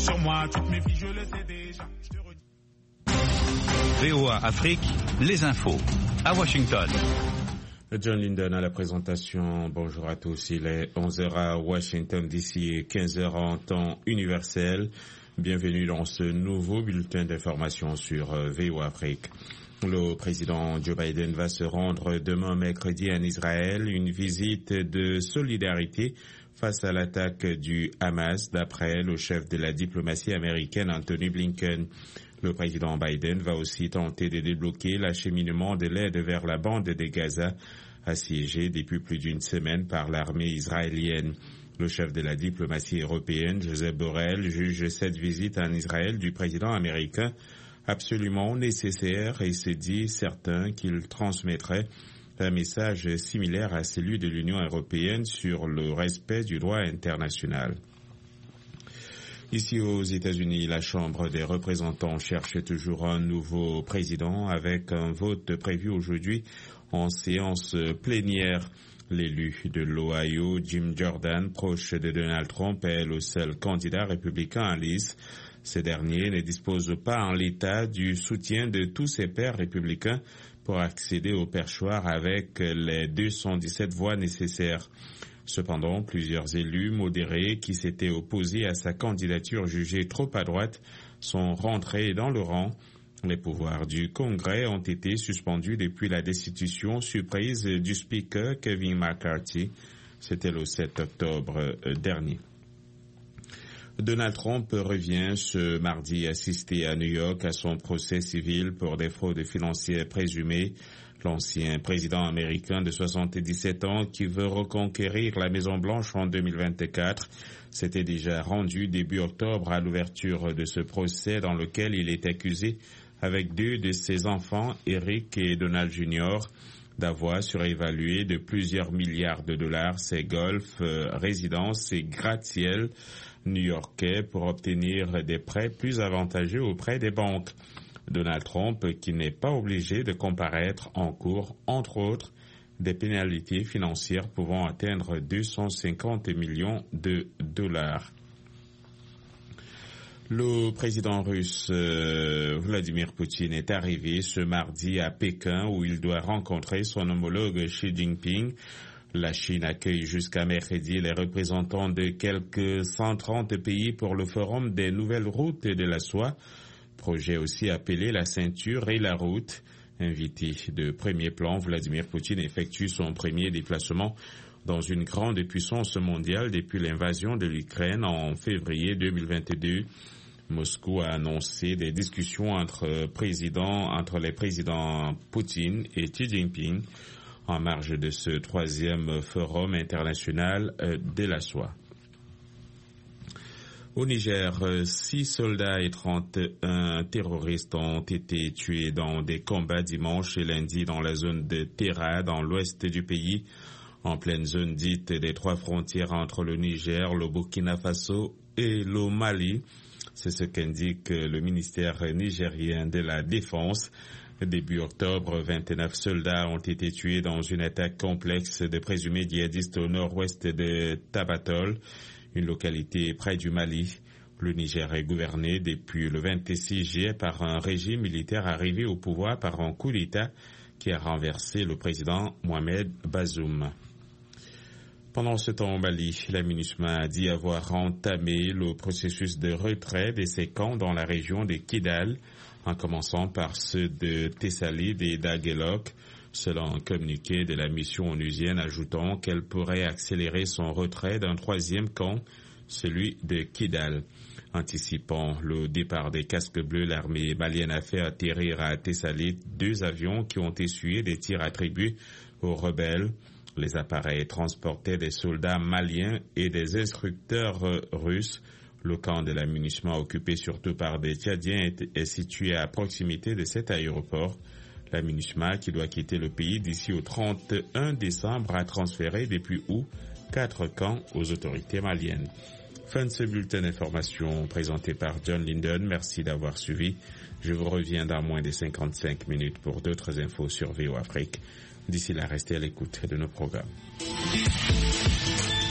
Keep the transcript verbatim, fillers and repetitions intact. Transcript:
sur moi, tu te méfies, je le sais déjà. Je te redis. V O A Afrique, les infos, à Washington. John Linden à la présentation. Bonjour à tous. Il est onze heures à Washington D C et quinze heures en temps universel. Bienvenue dans ce nouveau bulletin d'information sur V O A Afrique. Le président Joe Biden va se rendre demain mercredi en Israël, une visite de solidarité face à l'attaque du Hamas, d'après le chef de la diplomatie américaine Anthony Blinken. Le président Biden va aussi tenter de débloquer l'acheminement de l'aide vers la bande de Gaza, assiégée depuis plus d'une semaine par l'armée israélienne. Le chef de la diplomatie européenne, Joseph Borrell, juge cette visite en Israël du président américain absolument nécessaire et se dit certain qu'il transmettrait un message similaire à celui de l'Union européenne sur le respect du droit international. Ici aux États-Unis, la Chambre des représentants cherche toujours un nouveau président avec un vote prévu aujourd'hui en séance plénière. L'élu de l'Ohio, Jim Jordan, proche de Donald Trump, est le seul candidat républicain en lice. Ce dernier ne dispose pas en l'état du soutien de tous ses pairs républicains pour accéder au perchoir avec les deux cent dix-sept voix nécessaires. Cependant, plusieurs élus modérés qui s'étaient opposés à sa candidature jugée trop à droite sont rentrés dans le rang. Les pouvoirs du Congrès ont été suspendus depuis la destitution surprise du speaker Kevin McCarthy. C'était le sept octobre dernier. Donald Trump revient ce mardi assister à New York à son procès civil pour des fraudes financières présumées. L'ancien président américain de soixante-dix-sept ans qui veut reconquérir la Maison-Blanche en deux mille vingt-quatre s'était déjà rendu début octobre à l'ouverture de ce procès dans lequel il est accusé avec deux de ses enfants, Eric et Donald junior, d'avoir surévalué de plusieurs milliards de dollars ses golfs, euh, résidences et gratte-ciel new-yorkais pour obtenir des prêts plus avantageux auprès des banques. Donald Trump, qui n'est pas obligé de comparaître en cours, entre autres, des pénalités financières pouvant atteindre deux cent cinquante millions de dollars. Le président russe euh, Vladimir Poutine est arrivé ce mardi à Pékin où il doit rencontrer son homologue Xi Jinping. La Chine accueille jusqu'à mercredi les représentants de quelques cent trente pays pour le forum des nouvelles routes de la soie, projet aussi appelé la ceinture et la route. Invité de premier plan, Vladimir Poutine effectue son premier déplacement dans une grande puissance mondiale depuis l'invasion de l'Ukraine en février deux mille vingt-deux. Moscou a annoncé des discussions entre présidents, entre les présidents Poutine et Xi Jinping en marge de ce troisième forum international de la soie. Au Niger, six soldats et trente et un terroristes ont été tués dans des combats dimanche et lundi dans la zone de Terra, dans l'ouest du pays, en pleine zone dite des trois frontières entre le Niger, le Burkina Faso et le Mali. C'est ce qu'indique le ministère nigérien de la Défense. Début octobre, vingt-neuf soldats ont été tués dans une attaque complexe de présumés djihadistes au nord-ouest de Tabatol, une localité près du Mali. Le Niger est gouverné depuis le vingt-six juillet par un régime militaire arrivé au pouvoir par un coup d'État qui a renversé le président Mohamed Bazoum. Pendant ce temps au Mali, la MINUSMA a dit avoir entamé le processus de retrait de ses camps dans la région de Kidal, en commençant par ceux de Tessalide et d'Aguelok, selon un communiqué de la mission onusienne ajoutant qu'elle pourrait accélérer son retrait d'un troisième camp, celui de Kidal. Anticipant le départ des casques bleus, l'armée malienne a fait atterrir à Tessalide deux avions qui ont essuyé des tirs attribués aux rebelles. Les appareils transportaient des soldats maliens et des instructeurs russes. Le camp de la MINUSMA, occupé surtout par des Tchadiens, est, est situé à proximité de cet aéroport. La MINUSMA, qui doit quitter le pays d'ici au trente et un décembre, a transféré depuis août quatre camps aux autorités maliennes. Fin de ce bulletin d'information présenté par John Linden. Merci d'avoir suivi. Je vous reviens dans moins de cinquante-cinq minutes pour d'autres infos sur V O Afrique. D'ici là, restez à l'écoute de nos programmes.